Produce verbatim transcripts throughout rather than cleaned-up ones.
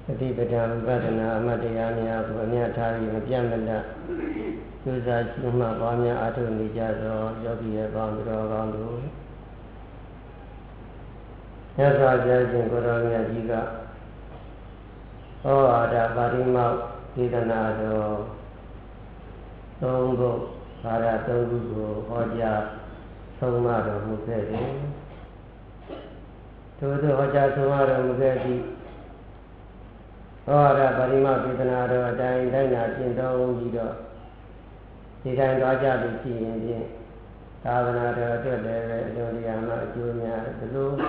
สติปัฏฐานวิปัสสนาအမှတ်တရားများကိုအမြတ်ထားပြီးမပြတ်မလတ်ကျိုးစားရှုမှတ်ပွားများအားထုတ်နေကြသောယောဂီရဲ့ကောင်းတော်ကောင်းတို့မြတ်စွာဘုရားရှင်ကိုရောမြတ်ကြီးကဩဝါဒပါဠိမောက်ဒေသနာတော်သုံးခုဘာသာသုံးခုကိုဟောကြားဆုံးမတော်မူခဲ့တယ်ထို့သောဟောကြားဆုံးမတော်မူခဲ့သည့်ဩဝါဒပါဠိမောက်ဒေသနာတော်အတိုင်းတိုင်းနာကျင့်သုံးပြီးတော့ဒီတိုင်းသွားကြလို့ရှိရင်ဖြင့်သာသနာတော်အတွက်လည်းအကျိုးတရားမှအကျိုးများဘယ်လို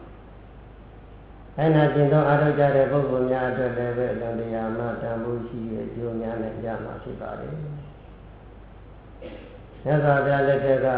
အဲ့နာကျင့်သုံးအားထုတ်ကြတဲ့ပုဂ္ဂိုလ်များအတွက်လည်းပဲအကျိုးတရားမှတန်ဖိုးရှိရဲ့အကျိုးများနဲ့ရမှာဖြစ်ပါတယ်။မြတ်စွာဘုရားလက်ထက်က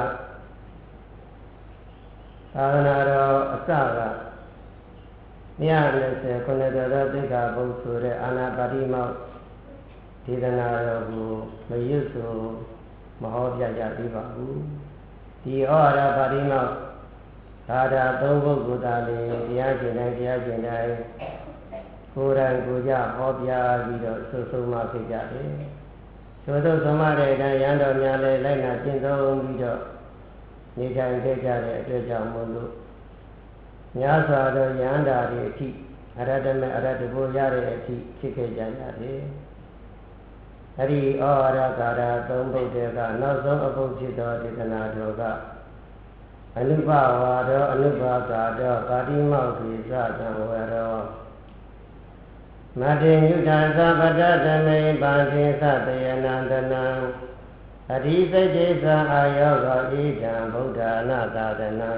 သာသနာတော်အစကမြတ်လက်ဆယ်ခုနှစ်တော်သောသိက္ခာပုဒ်ဆိုတဲ့အာနာပါတိမောက်ဒေသနာတော်ကိုမရွတ်ဆိုမဟောပြကြသေးပါဘူးဒီဩဝါဒပါတိမောက်သာဓာသုံးပုဒ်ကိုသာလျှင်တရားကျင့်တိုင်းတရားကျင့်တိုင်းကိုယ်တိုင်ကိုယ်ကြဟောပြပြီးတော့ဆုဆုံးမဖြစ်ကြတယ်သို့သောဆုံးမတဲ့အတိုင်းရန်တော်များလည်းလိုက်နာကျင့်သုံးပြီးတော့နေထိုင်ခဲ့ကြတဲ့အတွက်ကြောင့်မို့လို့များစွာသောယန္တာတွေအထိအရဟတမေအရဟတဘုရားရဲ့အထိဖြစ်ခဲ့ကြရတယ်။အဲဒီဩဝါဒကာရသုံးပုဒ်တွေကနောက်ဆုံးအပုဒ်ဖြစ်သောဒေသနာတော်ကအနုပဝါဒောအနုပါကာဒောပါတိမောက္ခိသသံဝရောမတေယုဒ္ဓသဗ္ဗတသမေပါတိသတယနန္တနံအဓိစိတ်တေသအာယောဂဣဒံဗုဒ္ဓနာသာသနာ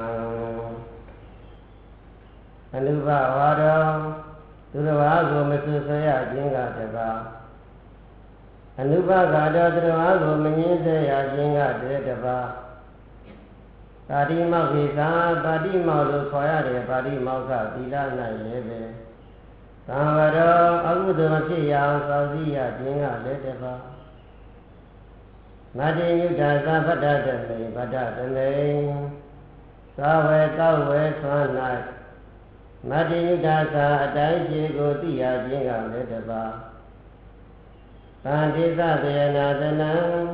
အနုပဝါဒောသူတော်ဘာကိုမဆွဆွရခြင်းကတပါအနုပကာဒောသူတော်ဘာကိုမငြင်းဆဲရခြင်းကတည်းတပါပါတိမောက္ခိသာပါတိမောက်လို့ခေါ်ရတယ်ပါတိမောက္ခသီလ၌လည်းပဲသံဝရောအကုသိုလ်မဖြစ်ရအောင်စောင့်စည်းရခြင်းကလည်းတပါမတေယုဒ္ဓသဗ္ဗတတမေဗတ္တတမေသာဝေတောဝေသွမ်း၌မတေယုဒ္ဓသာအတိုင်းရှိကိုသိရခြင်းကလည်းတပါသံတိသသေနာသနံ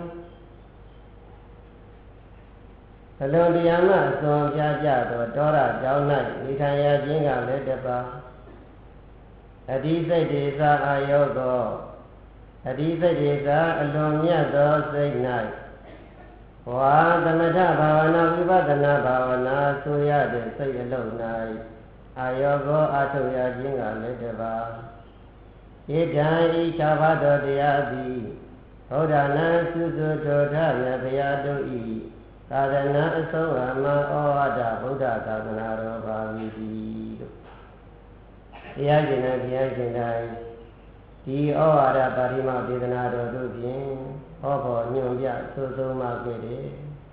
အလွန်တရားမှအစွန်ပြကြသောတောရကြောင်း၌နေထိုင်ရခြင်းကလည်းတပါအဓိစိတ်တေသာအာယောသောအဓိစိတ်တေသာအလွန်မြတ်သောစိတ်၌ဝါသမထဘာဝနာဝိပဿနာဘာဝနာဆိုရတဲ့စိတ်အလုံး၌အာယောသောအာထုရခြင်းကလည်းတပါဣဒံဤခြားပါသောတရားသည်ဘုရားနာစုစုထောထမြတ်ဘုရားတို့ဤသာသနာအဆုံးအမဩဝါဒဗုဒ္ဓသာသနာတော်ပါမည်တို့တရားကျင့်တဲ့တရားကျင့်တိုင်းဒီဩဝါဒပါဠိမောက်ဒေသနာတော်တို့ဖြင့်ဟောဖို့ညွှန်ပြသို့ဆုံးမခဲ့တယ်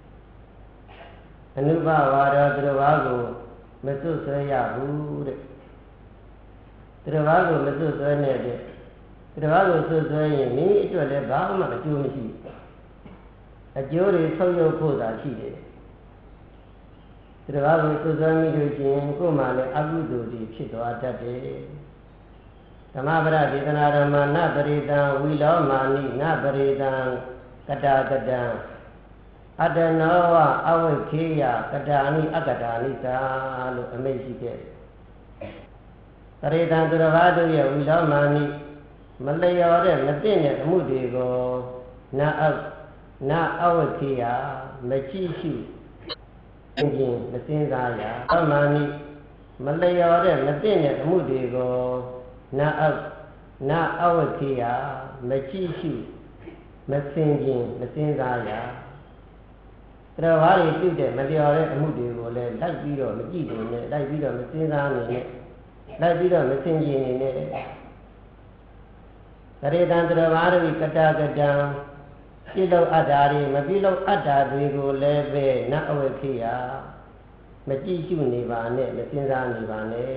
အနုပဝါဒသူတော်ဘာကိုမစွတ်ဆွဲရဘူးတဲ့သူတော်ဘာကိုမစွတ်ဆွဲနဲ့တဲ့သူတော်ဘာကိုစွတ်ဆွဲရင်မိမိအတွက်လည်းဘာမှအကျိုးမရှိဘူးအကျိုးတွေဆုံးယုတ်ဖို့သာရှိတယ်သူတော်ဘာကိုစွတ်ဆွဲမိလို့ချင်းကိုယ်မှလည်းအကုသိုလ်တွေဖြစ်သွားတတ်တယ်ဓမ္မပဒဒေသနာဓမ္မနပရိတံဝီလောမာနိနပရိတံကတာကတံအတ္တနောဝအဝိခေယကတာနိအကတာနိသာလို့အမိန့်ရှိခဲ့ပရိတံသူတော်ဘာတို့ရဲ့ဝီလောမာနိမလျော်တဲ့မသိတဲ့အမှုတွေကိုနာအနာအဝိခေယမကြည့်ရှုအင်းချင်းမစင်စားရအမာနိမလျော်တဲ့မသိတဲ့အမှုတွေကိုနာအနာအဝိခေယမကြည့်ရှုမစင်ချင်းမစင်စားရတော်ဘာတွေပြုတဲ့မလျော်တဲ့အမှုတွေကိုလည်းလိုက်ပြီးတော့မကြည့်နေနဲ့လိုက်ပြီးတော့မစင်စားနေနဲ့လိုက်ပြီးတော့မစင်ချင်းနေနဲ့တရေတံတော်ဘာတို့ကတာကတံပြုလုပ်အပ်တာတွေမပြုလုပ်အပ်တာတွေကိုလည်းပဲနအဝိခေယမကြည့်ရှုနေပါနဲ့မစင်စားနေပါနဲ့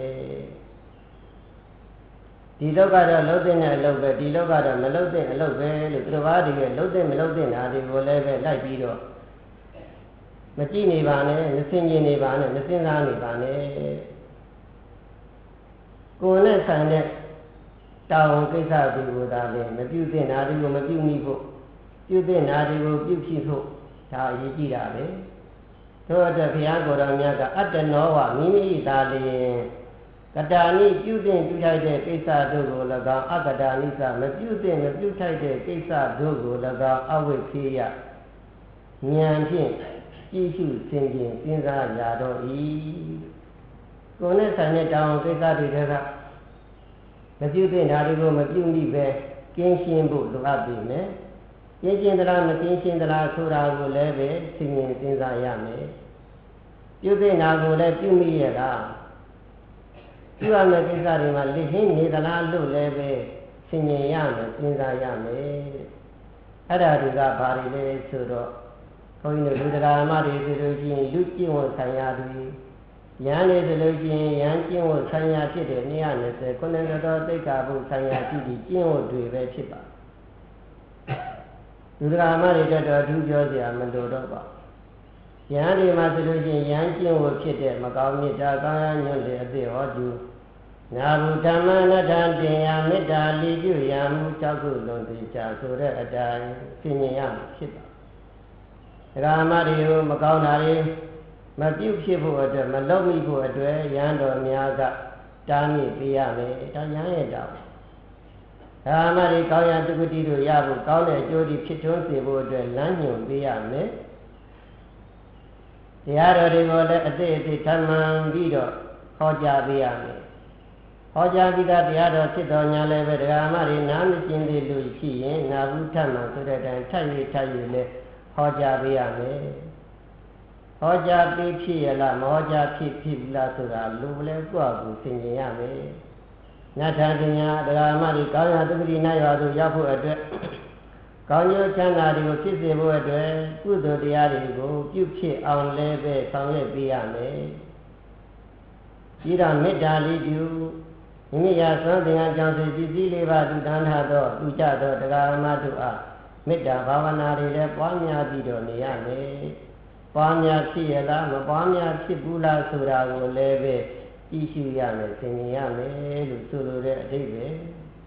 ဒီလောကတော့လှုပ်တဲ့အလုပ်ပဲဒီလောကတော့မလှုပ်တဲ့အလုပ်ပဲလို့သူတော်ဘာတွေရဲ့လှုပ်တဲ့မလှုပ်တဲ့ဓာတ်တွေကိုလည်းပဲလိုက်ပြီးတော့မကြည့်နေပါနဲ့မစင်ကြင်နေပါနဲ့မစင်စားနေပါနဲ့ကိုယ်နဲ့ဆိုင်တဲ့တောင်းကိစ္စတွေကိုသာလေမပြုသင့်တာတွေကိုမပြုမိဖို့ပြုသင့်တာတွေကိုပြုဖြစ်ဖို့ဒါအရေးကြီးတာပဲထို့အတွက်ဘုရားကိုယ်တော်မြတ်ကအတ္တနောဝမိမိသာလျင်ကတာနိပြုသင့်ပြုထိုက်တဲ့ကိစ္စတို့ကို၎င်းအကတာနိစ္စမပြုသင့်မပြုထိုက်တဲ့ကိစ္စတို့ကို၎င်းအဝိခေယဉာဏ်ဖြင့်ကြည့်ရှုသင်ခြင်းစဉ်းစားရတော့၏ကိုယ်နဲ့ဆိုင်တဲ့တောင်းကိစ္စတွေကမပြုသင့်တာတွေကိုမပြုမိပဲကင်းရှင်းဖို့လိုအပ်ပြီမယ်ကင်းရှင်းသလားမကင်းရှင်းသလားဆိုတာကိုလည်းပဲသိမြင်စဉ်းစားရမယ်ပြုသင့်တာကိုလည်းပြုမိရလားပြုရမယ့်ကိစ္စတွေမှာလက်ဟင်းနေသလားလို့လည်းပဲသိမြင်ရမယ်စဉ်းစားရမယ်အဲ့ဒါတွေကဘာတွေလဲဆိုတော့ဘုန်းကြီးတို့လူတရားမတွေဆိုလို့ရှိရင်လူကျင့်ဝတ်ဆိုင်ရာတွေရန်လေဆိုလို့ရှိရင်ရန်ကျင့်ဝတ်ဆိုင်ရာဖြစ်တဲ့နေရာနဲ့ဆိုခုနကတော်သိက္ခာပုဆိုင်ရာဖြစ်ပြီးကျင့်ဝတ်တွေပဲဖြစ်ပါလူတရားမတွေတော့အထူးပြောစရာမလိုတော့ပါရန်တွေမှာဆိုလို့ရှိရင်ရန်ကျင့်ဝတ်ဖြစ်တဲ့မကောင်းမြတ်တာကာယညွန့်တဲ့အသိဟောတုနာဘုဓမ္မနတ္ထတင်ယမေတ္တာလိကျွယံမှု၆ခုလုံးသိချဆိုတဲ့အတိုင်းသိမြင်ရမှာဖြစ်ပါဒကာမတွေကိုမကောင်းတာတွေမပြုဖြစ်ဖို့အတွက်မလုပ်မိဖို့အတွက်ရဟန်းတော်များကတားမြစ်ပေးရမယ်ဒါရဟန်းရဲ့တောင်းဒကာမတွေကောင်းရာတုဂတိတို့ရဖို့ကောင်းတဲ့အကျိုးတွေဖြစ်ထွန်းစေဖို့အတွက်လမ်းညွှန်ပေးရမယ်တရားတော်တွေကိုလည်းအသေးအသေးထပ်မှန်ပြီးတော့ဟောကြားပေးရမယ်ဟောကြားပြီးသားတရားတော်ဖြစ်တော်ညာလည်းပဲဒကာမတွေနားမကျင်သေးလို့ရှိရင်နာဘူးထပ်မှန်ဆိုတဲ့အတိုင်းထပ်၍ထပ်၍လည်းဟောကြားပေးရမယ်ဟောကြားပေးဖြစ်ရလားမဟောကြားဖြစ်ဖြစ်လားဆိုတာလူလည်းကိုယ့်အကူသင်ကျင်ရမယ်နတ်ထာပညာဒကာမတွေကောင်းရာသုတိနတ်ရွာသို့ရောက်ဖို့အတွက်ကောင်းကျိုးချမ်းသာတွေကိုဖြစ်စေဖို့အတွက်ကုသိုလ်တရားတွေကိုပြုဖြစ်အောင်လည်းပဲဆောင်ရွက်ပေးရမယ်ပြီးတော့မေတ္တာလေးပြုမိမိရာသွန်သင်္ကန်းကြောင့်စိတ်စည်းလေးပါးသူတန်းထားသောသူကြသောဒကာမတို့အားမေတ္တာဘာဝနာတွေလည်းပွားများပြီးတော့နေရမယ်ပွားများဖြစ်ရလားမပွားများဖြစ်ဘူးလားဆိုတာကိုလည်းပဲကြည့်ရှုရမယ်သင်မြင်ရမယ်လို့ဆိုလိုတဲ့အဓိပ္ပာယ်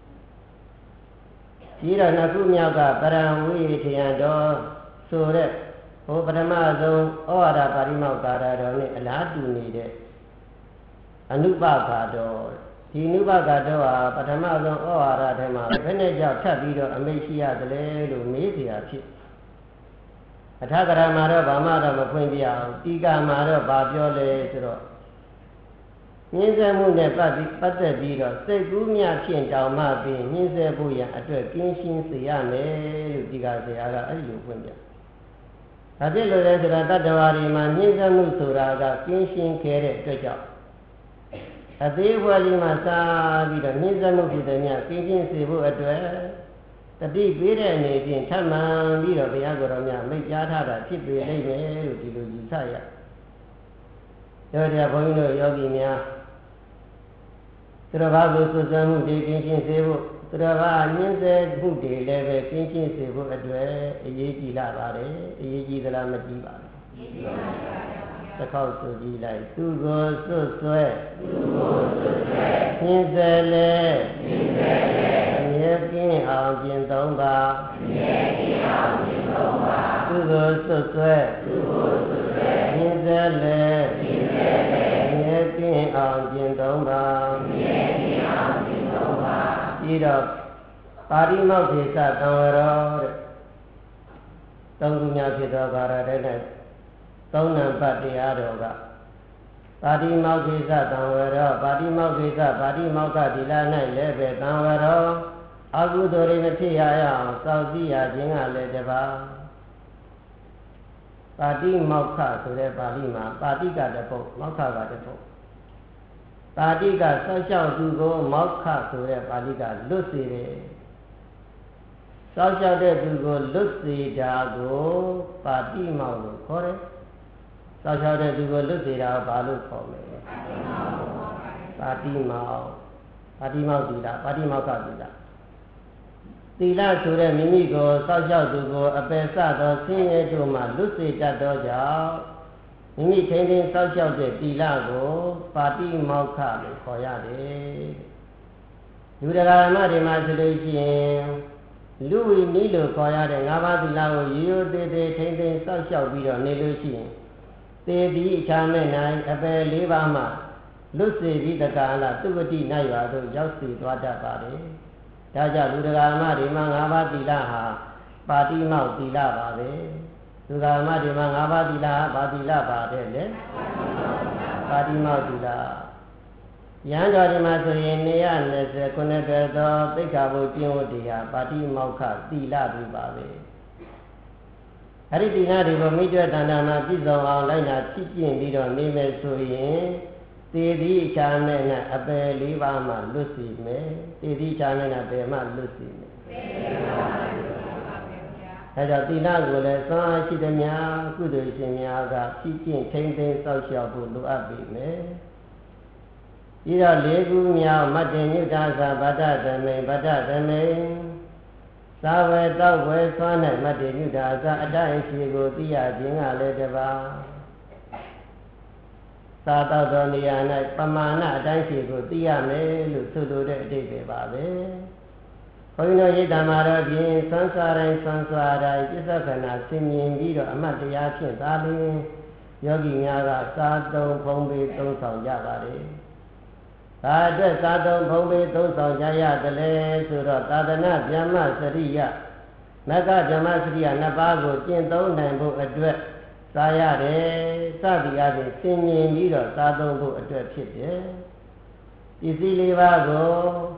ပြီးတော့နှစ်ခုမြောက်ကပရံဝိထယံတော်ဆိုတဲ့ဟိုပထမဆုံးဩဝါဒပါရိမောက္ခာတော်နဲ့အလားတူနေတဲ့အနုပခါတော်ဒီအနုပခါတော်ဟာပထမဆုံးဩဝါဒထဲမှာဘယ်နဲ့ကြောင့်ထပ်ပြီးတော့အမိတ်ရှိရတယ်လဲလို့မေးเสียဖြစ်အထာဂရမှာတော့ဘာမှတော့မဖွင့်ပြအောင်တီကာမှာတော့ဘာပြောလဲဆိုတော့ညှင်းဆဲမှုနဲ့ပတ်ပြီးပတ်သက်ပြီးတော့စိတ်ကူးမြဖြင့်တောင်မှပြီးညှင်းဆဲဖို့ရန်အတွက်ကင်းရှင်းစေရမယ်လို့တီကာဆရာကအဲ့လိုဖွင့်ပြဒါဖြစ်လို့လဲဆိုတော့တတ္တဝါတွေမှာညှင်းဆဲမှုဆိုတာကကင်းရှင်းခဲ့တဲ့အတွက်ကြောင့်အသေးဘွယ်လေးမှာစားပြီးတော့ညှင်းဆဲမှုဖြစ်တဲ့ညကင်းရှင်းစေဖို့အတွက်တတိပေးတဲ့အနေဖြင့်ထပ်မှန်ပြီးတော့ဘုရားကိုယ်တော်များမိတ်ကြားထားတာဖြစ်ပေလိမ့်မယ်လို့ဒီလိုယူဆရတော့တရားဘုန်းကြီးတို့ယောဂီများသူတော်ဘာကိုစွတ်စွဲမှုတွေကင်းရှင်းစေဖို့သူတော်ဘာညှင်းဆဲမှုတွေလည်းပဲကင်းရှင်းစေဖို့အတွက်အရေးကြီးလာပါတယ်အရေးကြီးသလားမကြီးပါဘူးအရေးကြီးပါပါတစ်ခေါက်ဆိုကြည့်လိုက်သူကိုစွတ်စွဲသူကိုစွတ်စွဲညှင်းဆဲလေညှင်းဆဲလေအမြဲကင်းအောင်ကျင့်သုံးပါအမြဲကင်းအောင်ကျင့်သုံးပါသူကိုစွတ်စွဲသူကိုစွတ်စွဲညှင်းဆဲလေညှင်းဆဲလေအမြဲကင်းအောင်ကျင့်သုံးပါအမြဲကင်းအောင်ကျင့်သုံးပါပြီးတော့ပါရိမောက္ခေသသံဝရောတဲ့သုံးခုများဖြစ်သောကာရတဲ့နဲ့သုံးနံပါတ်တရားတော်ကပါတိမောက္ခိသသံဝရောပါတိမောက္ခိသပါတိမောက္ခဒီလာ၌လည်းပဲသံဝရောအကုသိုလ်တွေမဖြစ်ရအောင်စောင့်ကြည့်ရခြင်းကလည်းတပါပါတိမောက္ခဆိုတဲ့ပါဠိမှာပါတိကတပုတ်မောက္ခကတပုတ်ပါတိကဆောက်ရှောက်သူကိုမောက္ခဆိုတဲ့ပါဠိကလွတ်စေတယ်ဆောက်ရှောက်တဲ့သူကိုလွတ်စေတာကိုပါတိမောက္ခလို့ခေါ်တယ်ဆောက်ရှောက်တဲ့သူကိုလွတ်စေတာကိုဘာလို့ခေါ်မလဲပါတိမောက္ခပါတိမောက္ခဒီလားပါတိမောက္ခဒီလားသီလဆိုတဲ့မိမိကိုဆောက်ရှောက်သူကိုအပယ်စသောဆင်းရဲတို့မှလွတ်စေတတ်သောကြောင့်မိမိထိန်းသိမ်းဆောက်ရှောက်တဲ့သီလကိုပါတိမောက္ခလို့ခေါ်ရတယ်။ဒလူတရားဓမ္မတွေမှာဆိုလို့ရှိရင်လူဝိနည်းလို့ခေါ်ရတဲ့ငါးပါးသီလကိုရိုးရိုးသေးသေးထိမ့်သိမ်းစောင့်ရှောက်ပြီးတော့နေလို့ရှိရင်သေပြီးအခြားမဲ့နိုင်အပယ်လေးပါးမှလွတ်စေပြီးတကားလားသုဝတိနိုင်ပါသို့ရောက်စေသွားတတ်ပါတယ်။ဒါကြောင့်လူတရားဓမ္မတွေမှာငါးပါးသီလဟာပါတိမောက်သီလပါပဲ။လူတရားဓမ္မတွေမှာငါးပါးသီလဟာပါတိလပါတယ်လေ။ပါတိမောက်သီလယံတော်ဒီမှာဆိုရင်နေရ၂၀ခုနှစ်တည်းသောသိက္ခာပုဒ်ကျင့်ဝတ်တရားပါတိမောက္ခသီလတွေပါပဲအဲ့ဒီသီလတွေကိုမိကျွတ်တဏ္ဍာမှာပြည့်စုံအောင်လိုက်နာဖြည့်ကျင့်ပြီးတော့နေမယ်ဆိုရင်သေသည်အခြားနဲ့အပယ်လေးပါးမှလွတ်စီမယ်သေသည်အခြားနဲ့အပယ်မှလွတ်စီမယ်အဲဒါသီလကိုလည်းစွမ်းအားရှိသမျှကုသိုလ်ရှင်များကဖြည့်ကျင့်ထိန်းသိမ်းစောင့်ရှောက်ဖို့လိုအပ်ပြီမယ်ပြီးတော့လေးခုမြောက်မတ္တညုတသာဗတ္တသမိန်ဗတ္တသမိန်သာဝေတောက်ဝဲဆွမ်း၌မတ္တညုတသာအတိုင်းရှိကိုသိရခြင်းကလည်းတပါသာတောက်သောနေရာ၌ပမာဏအတိုင်းရှိကိုသိရမယ်လို့ဆိုလိုတဲ့အဓိပ္ပာယ်ပါပဲဘုန်းကြီးတို့ရိတ္တမှာတော့ဖြင့်သံဃာတိုင်းသံဃာတိုင်းပြစ္ဆခဏဆင်မြင်ပြီးတော့အမတ်တရားဖြင့်သာလျှင်ယောဂီများကစာသုံးဖုံးပြီးသုံးဆောင်ကြပါတယ်ဘာအတွက်သာသုံးဖုံးပေးသုံးဆောင်ကြရတယ်လဲဆိုတော့သာသနာဗျမ္မစရိယမကဗျမ္မစရိယနှစ်ပါးကိုကျင့်သုံးနိုင်ဖို့အတွက်သာရတယ်စသည်အပြင်ဆင်ញင်ပြီးတော့သာသုံးဖို့အတွက်ဖြစ်တယ်ပစ္စည်းလေးပါးကို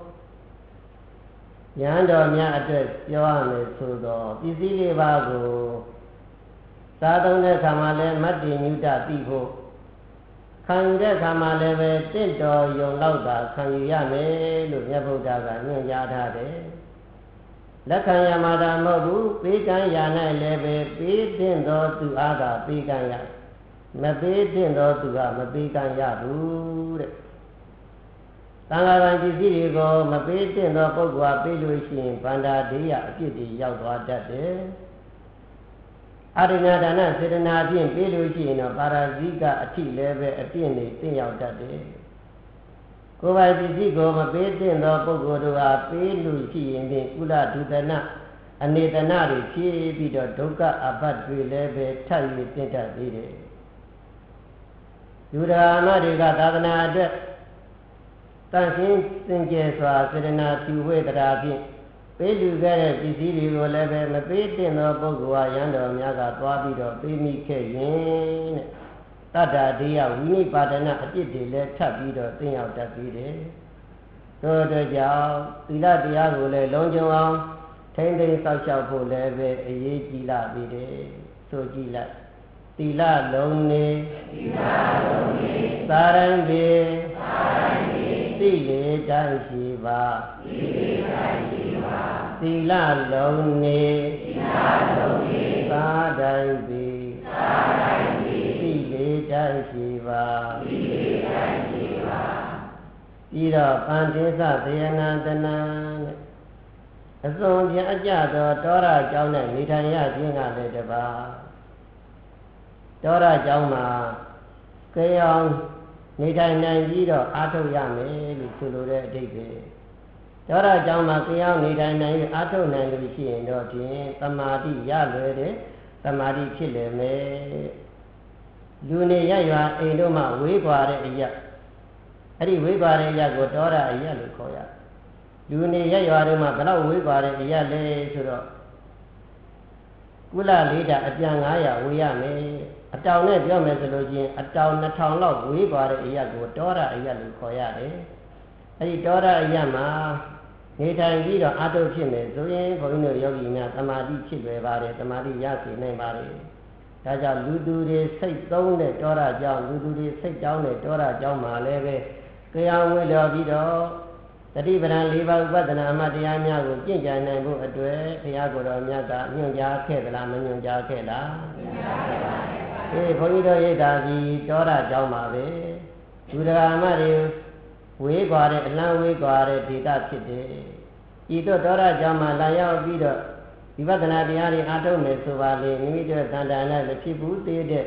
ဉာဏ်တော်များအတွက်ပြောရမယ်ဆိုတော့ပစ္စည်းလေးပါးကိုသာသုံးတဲ့အခါမှာလည်းမတ္တိညုတသိဖို့ခံယူတဲ့အခါမှာလည်းပဲတင့်တော်ယုံလောက်တာခံယူရမယ်လို့မြတ်ဗုဒ္ဓကညွှန်ကြားထားတယ်။လက်ခံရမှာတာမဟုတ်ဘူးပေးကမ်းရ၌လည်းပဲပေးတဲ့သောသူအားသာပေးကမ်းရမပေးတဲ့သောသူကမပေးကမ်းရဘူးတဲ့။သံဃာတော်ပစ္စည်းတွေကိုမပေးတဲ့သောပုဂ္ဂိုလ်ကပေးလို့ရှိရင်ဗန္ဒာဒေယအပြစ်တွေရောက်သွားတတ်တယ်။အရိညာဒါနစေတနာဖြင့်ပေးလို့ရှိရင်တော့ပါရာဇိကအထိလည်းပဲအပြည့်နဲ့သိရောက်တတ်တယ်။ကိုယ်ပိုင်ပစ္စည်းကိုမပေးတဲ့သောပုဂ္ဂိုလ်တို့ဟာပေးလို့ရှိရင်ဖြင့်ကုလဒုဒနာအနေတနာတွေဖြည့်ပြီးတော့ဒုက္ခအပတ်တွေလည်းပဲထပ်၍ပြင့်တတ်သေးတယ်။ယူဒါမတွေကသာသနာအတွက်တန်ရှင်းစင်ကြယ်စွာစေတနာပြုဝေတရာဖြင့်ပေးလူခဲ့တဲ့ပစ္စည်းတွေကိုလည်းပဲမပေးတဲ့သောပုဂ္ဂိုလ်ဟာရန်တော်များကသွားပြီးတော့ပေးမိခဲ့ရင်တဲ့တတ္တာဒေယဝိနိပါဒနာအပြစ်တွေလည်းထပ်ပြီးတော့သိရောက်တတ်ပြီးတယ်။သို့တော်ကြောင့်သီလတရားကိုလည်းလုံးကျုံအောင်ထိမ့်သိမ်းစောင့်ရှောက်ဖို့လည်းပဲအရေးကြီးလာပြီတယ်။ဆိုကြည့်လိုက်သီလလုံးနေသီလလုံးနေသာရံပြေသာရံပြေသိလေတိုင်းရှိပါသိလေတိုင်းရှိသီလလုံးနေသီလလုံးနေသာတိုင်းပြီသာတိုင်းပြီသိလေတိုင်းရှိပါသိလေတိုင်းရှိပါပြီးတော့ပန္တိသသေယနာတနာအစုံပြအကြသောတောရကျောင်းနဲ့နေထိုင်ရခြင်းကလည်းတပါတောရကျောင်းမှာကြောင်နေထိုင်နိုင်ပြီးတော့အားထုတ်ရမယ်လို့ဆိုလိုတဲ့အဓိပ္ပာယ်တောရကျောင်းမှာကြောင်နေထိုင်နိုင်အားထုတ်နိုင်လို့ရှိရင်တော့ဖြင့်သမာဓိရလွယ်တယ်သမာဓိဖြစ်လေမယ်လူနေရရွာအိမ်တို့မှဝေးကွာတဲ့အရာအဲ့ဒီဝေးကွာတဲ့အရာကိုတောရအရာလို့ခေါ်ရလူနေရရွာတို့မှဘယ်တော့ဝေးကွာတဲ့အရာလဲဆိုတော့ကုလလေးတာအပြန်၅ရာဝေးရမယ်အတောင်နဲ့ပြောမယ်ဆိုလို့ချင်းအတောင်၂ထောင်လောက်ဝေးကွာတဲ့အရာကိုတောရအရာလို့ခေါ်ရတယ်အဲ့ဒီတောရအရာမှာနေထိုင်ပြီးတော့အာထုဖြစ်မယ်ဆိုရင်ဘုန်းကြီးတို့ယောဂီများသမာဓိဖြစ်လွယ်ပါတယ်သမာဓိရရှိနိုင်ပါတယ်ဒါကြောင့်လူသူတွေစိတ်သုံးတဲ့တောရကြောင့်လူသူတွေစိတ်ကြောင်းတဲ့တောရကြောင့်မှာလည်းပဲကြောင်ဝေလျော်ပြီးတော့တတိပဒံ၄ပါးဥပဒနာအမှတ်တရားများကိုကျင့်ကြံနိုင်ဖို့အတွက်ဘုရားကိုယ်တော်မြတ်ကညွှန်ကြားခဲ့သလားမညွှန်ကြားခဲ့လားညွှန်ကြားခဲ့ပါဘူးအေးဘုန်းကြီးတို့ရိတ်တာကြီးတောရကြောင့်ပါပဲလူတော်အမတွေဝေးကွာတဲ့အလံဝေးကွာတဲ့ဒေတာဖြစ်တယ်ဤသို့တောရကြောင့်မှလာရောက်ပြီးတော့ဝိပဿနာတရားတွေအားထုတ်မယ်ဆိုပါလေမိမိတို့သံတန်နဲ့မဖြစ်ဘူးသေးတဲ့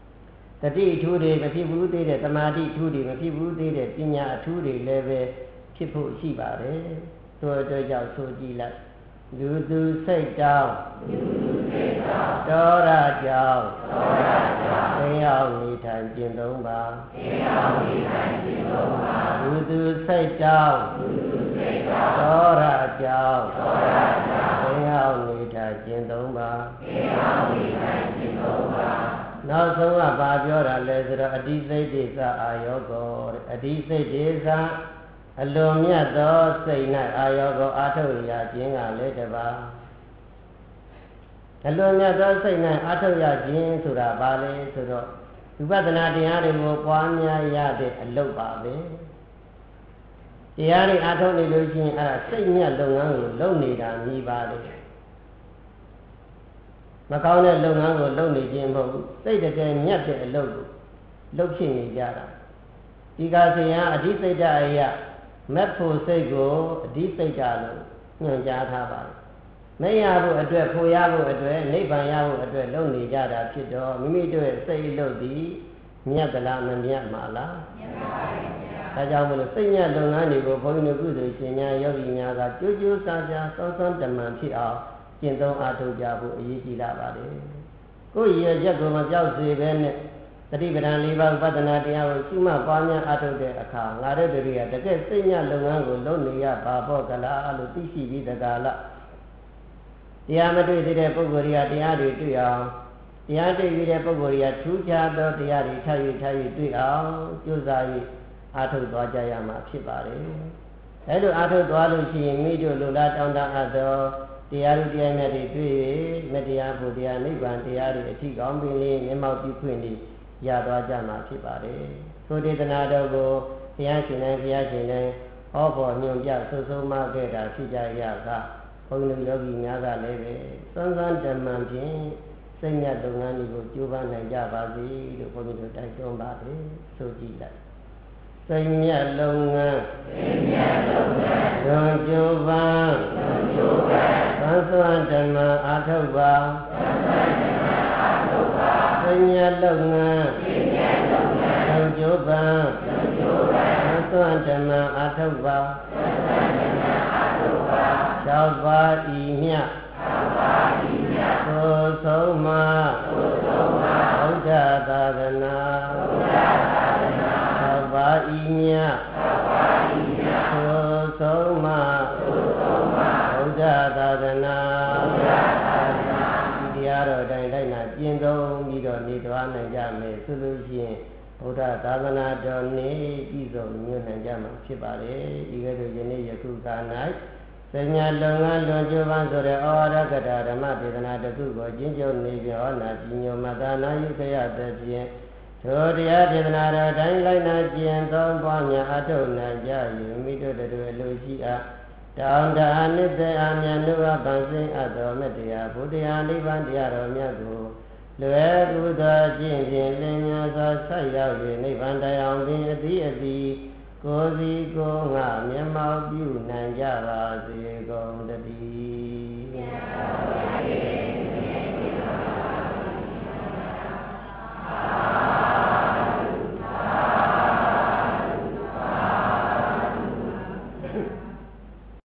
တတိအထူးတွေမဖြစ်ဘူးသေးတဲ့သမာဓိအထူးတွေမဖြစ်ဘူးသေးတဲ့ပညာအထူးတွေလည်းပဲဖြစ်ဖို့ရှိပါတယ်တို့အတွက်ကြောင့်ဆိုကြည့်လိုက်လူသူစိတ်တောင်းဒေါရကြောင့်သိအောင်နေထိုင်ကျင့်သုံးပါလူသူစိတ်တောင်းဒေါရကြောင့်သိအောင်နေထိုင်ကျင့်သုံးပါနောက်ဆုံးကဘာပြောတာလဲဆိုတော့အဓိစိတ်ဒေသအာယောကောအဓိစိတ်ဒေသအလွန်မြတ်သောစိတ်၌အာယောကောအာထုတ်ရခြင်းကလည်းတပါအလွန်မြတ်သောစိတ်၌အာထုတ်ရခြင်းဆိုတာဘာလဲဆိုတော့ဝိပဿနာတရားတွေကိုပွားများရတဲ့အလုပ်ပါပဲတရားတွေအာထုတ်နေလို့ရှိရင်အဲ့ဒါစိတ်မြတ်လုပ်ငန်းကိုလုပ်နေတာမြည်ပါလေမကောင်းတဲ့လုပ်ငန်းကိုလုပ်နေခြင်းမဟုတ်ဘူးစိတ်တကယ်မြတ်တဲ့အလုပ်ကိုလုပ်ဖြစ်နေကြတာဒီကစီယအဓိစိတ်ဓာတ်အရာမက်ဖို့စိတ်ကိုအဓိစိတ်ဓာတ်လို့ညွှန်ကြားထားပါတယ်မရဖို့အတွက်ဖို့ရဖို့အတွက်နိဗ္ဗာန်ရဖို့အတွက်လုပ်နေကြတာဖြစ်တော့မိမိတို့ရဲ့စိတ်အလုပ်ဒီမြတ်သလားမမြတ်မှာလားမြတ်ပါပါဒါကြောင့်မလို့စိတ်မြတ်လုပ်ငန်းတွေကိုဘုန်းကြီးတို့ကုသိုလ်ရှင်များယောဂီများကကြိုးကြိုးစားစားစောစောတမန်ဖြစ်အောင်ကျင့်သုံးအားထုတ်ကြဖို့အရေးကြီးလာပါတယ်ကိုယ့်ရဲ့ရက်ကိုမပြောက်စေဘဲနဲ့သတိပဋ္ဌာန်၄ပါးပဿနာတရားကိုရှုမှတ်ပွားများအားထုတ်တဲ့အခါငါတို့တွေကတကယ်စိတ်ညလုပ်ငန်းကိုလုပ်နေရပါပေါ့ကလားလို့သိရှိပြီးတကားလားတရားမတွေ့သေးတဲ့ပုဂ္ဂိုလ်တွေကတရားတွေတွေ့အောင်တရားတွေ့ပြီးတဲ့ပုဂ္ဂိုလ်တွေကထူးခြားသောတရားတွေထား၍ထား၍တွေ့အောင်ကြိုးစား၍အားထုတ်သွားကြရမှာဖြစ်ပါတယ်အဲလိုအားထုတ်သွားလို့ရှိရင်မိတို့လူလားတောင်းတအပ်သောတရားဥတရားမြတ်တွေတွေ့၍မတရားဖို့တရားနိဗ္ဗာန်တရားတွေအထီးကောင်းပြီးမျက်မှောက်ပြုခွင့်တွေရသွားကြမှာဖြစ်ပါတယ်ထိုဒေသနာတော်ကိုဘုရားရှင်နဲ့ဘုရားရှင်နဲ့ဟောပေါ်ညွှန်ပြဆွဆုံးမခဲ့တာဖြစ်ကြရကဘုန်းကြီးယောဂီများကလည်းပဲစမ်းစမ်းဓမ္မဖြင့်စိတ်မြတ်လုပ်ငန်းတွေကိုကြိုးပမ်းနိုင်ကြပါစေလို့ဘုန်းကြီးတို့တိုက်တွန်းပါတယ်ဆိုကြည့်လိုက်စိတ်မြတ်လုပ်ငန်းစိတ်မြတ်လုပ်ငန်းလွန်ကြိုးပမ်းလွန်ကြိုးပမ်းသံစွမ်းဓမ္မအာထုတ်ပါသံစွမ်းဓမ္မအာထုတ်ပါစိတ်မြတ်လုပ်ငန်းစိတ်မြတ်လုပ်ငန်းလွန်ကြိုးပမ်းလွန်ကြိုးပမ်းသံစွမ်းဓမ္မအာထုတ်ပါသံစွမ်းဓမ္မအာထုတ်ပါ၆ပါးဤမြတ်၆ပါးဤမြတ်သို့ဆုံးမသို့ဆုံးမဘုရားသာသနာဘုရားသာသနာပါဤမြတ်ပါဤမြတ်သို့ဆုံးမသို့ဆုံးမဘုရားသာသနာဘုရားသာသနာဒီတရားတော်တိုင်းလိုက်နာကျင့်သုံးပြီးတော့နေသွားနိုင်ကြမယ်ဆိုလို့ရှိရင်ဘုရားသာသနာတော်နေပြီးဆုံးညွှန်နိုင်ကြမှာဖြစ်ပါတယ်ဒီကဲ့သို့ယနေ့ယခုကာလ၌စဉ္ညာလုံငန်းလွန်ကျူပန်းဆိုတဲ့ဩဝါဒကတာဓမ္မဒေသနာတစ်ခုကိုကျင့်ကြံနေပြဟောနာပြညုံမသာနာယုခရတဲ့ဖြင့်ထိုတရားဒေသနာတော်တိုင်းလိုက်နာကျင့်သုံးပွားများအထုတ်နိုင်ကြ၍မိတို့တို့အလိုရှိအားတောင်းတအနိစ္စအမြတ်နုအပန်းစိအပ်တော်မြတ်တရားဘုရားနိဗ္ဗာန်တရားတော်မြတ်ကိုလွယ်ကူသောကျင့်ဖြင့်လင်းများစွာဆက်ရောက်၍နိဗ္ဗာန်တရားပင်အသီးအသီးကိုယ်စီကိုယ်ငါမျက်မှောက်ပြုနိုင်ကြပါစေကုန်